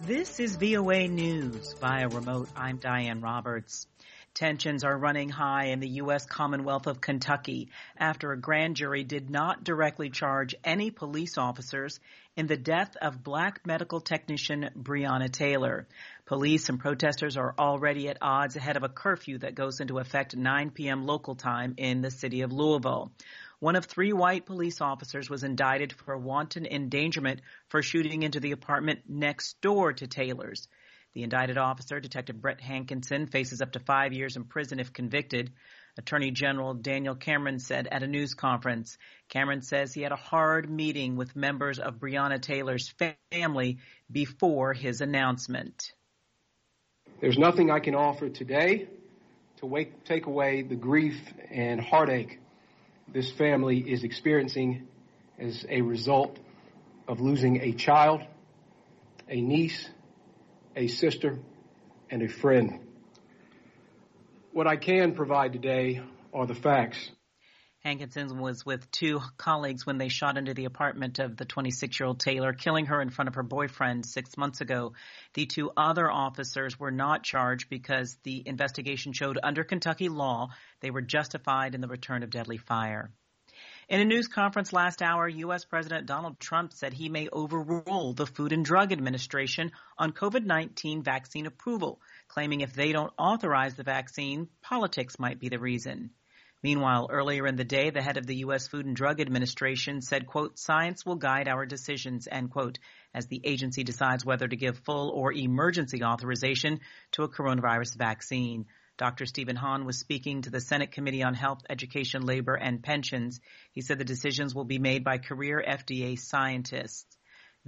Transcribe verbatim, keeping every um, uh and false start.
This is V O A News. Via remote, I'm Diane Roberts. Tensions are running high in the U S Commonwealth of Kentucky after a grand jury did not directly charge any police officers in the death of black medical technician Breonna Taylor. Police and protesters are already at odds ahead of a curfew that goes into effect at nine p.m. local time in the city of Louisville. One of three white police officers was indicted for wanton endangerment for shooting into the apartment next door to Taylor's. The indicted officer, Detective Brett Hankinson, faces up to five years in prison if convicted. Attorney General Daniel Cameron said at a news conference. Cameron says he had a hard meeting with members of Breonna Taylor's family before his announcement. There's nothing I can offer today to wake, take away the grief and heartache this family is experiencing as a result of losing a child, a niece, a sister, and a friend. What I can provide today are the facts. Hankinson was with two colleagues when they shot into the apartment of the twenty-six-year-old Taylor, killing her in front of her boyfriend six months ago. The two other officers were not charged because the investigation showed under Kentucky law they were justified in the return of deadly fire. In a news conference last hour, U S. President Donald Trump said he may overrule the Food and Drug Administration on COVID nineteen vaccine approval, claiming if they don't authorize the vaccine, politics might be the reason. Meanwhile, earlier in the day, the head of the U S. Food and Drug Administration said, quote, science will guide our decisions, end quote, as the agency decides whether to give full or emergency authorization to a coronavirus vaccine. Doctor Stephen Hahn was speaking to the Senate Committee on Health, Education, Labor, and Pensions. He said the decisions will be made by career F D A scientists.